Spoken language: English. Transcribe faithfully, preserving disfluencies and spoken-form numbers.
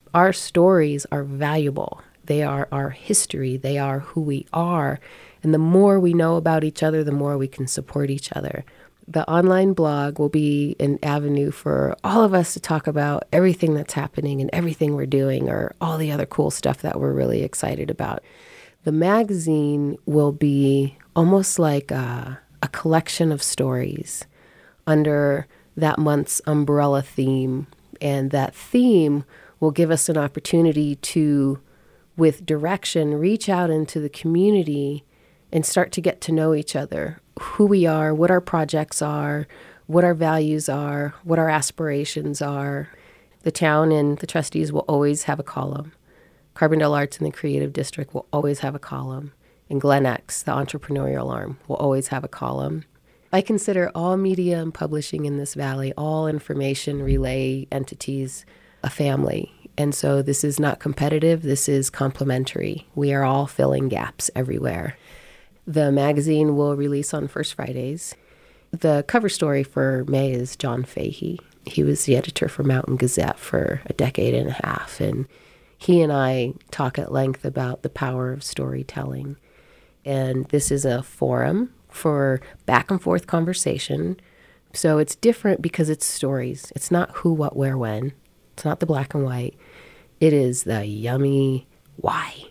Our stories are valuable. They are our history. They are who we are. And the more we know about each other, the more we can support each other. The online blog will be an avenue for all of us to talk about everything that's happening and everything we're doing, or all the other cool stuff that we're really excited about. The magazine will be almost like a, a collection of stories under that month's umbrella theme. And that theme will give us an opportunity to, with direction, reach out into the community and start to get to know each other, who we are, what our projects are, what our values are, what our aspirations are. The town and the trustees will always have a column. Carbondale Arts and the Creative District will always have a column. And Glen X, the entrepreneurial arm, will always have a column. I consider all media and publishing in this valley, all information relay entities, a family. And so this is not competitive, this is complementary. We are all filling gaps everywhere. The magazine will release on First Fridays. The cover story for May is John Fahey. He was the editor for Mountain Gazette for a decade and a half, and he and I talk at length about the power of storytelling. And this is a forum for back and forth conversation. So it's different because it's stories. It's not who, what, where, when. It's not the black and white. It is the yummy why.